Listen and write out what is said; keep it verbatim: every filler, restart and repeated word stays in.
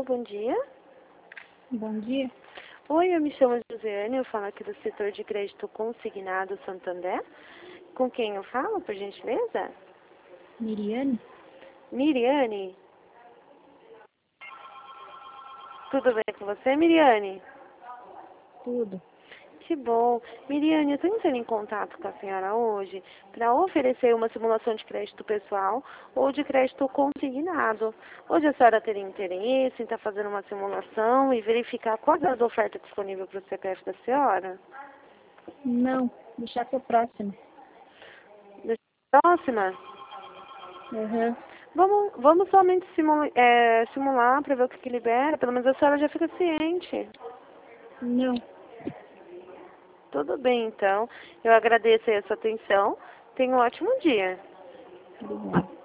Alô, bom dia. Bom dia. Oi, eu me chamo Josiane, eu falo aqui do setor de crédito consignado Santander. Com quem eu falo, por gentileza? Miriane? Miriane? Tudo bem com você, Miriane? Tudo. Que bom. Miriane, eu estou entrando em contato com a senhora hoje para oferecer uma simulação de crédito pessoal ou de crédito consignado. Hoje a senhora teria interesse em estar fazendo uma simulação e verificar quais as ofertas disponíveis para o C P F da senhora? Não, deixar para o próximo. Próxima? Uhum. Vamos, vamos somente simula, é, simular para ver o que, que libera, pelo menos a senhora já fica ciente. Não. Tudo bem, então. Eu agradeço aí a sua atenção. Tenha um ótimo dia. Obrigada.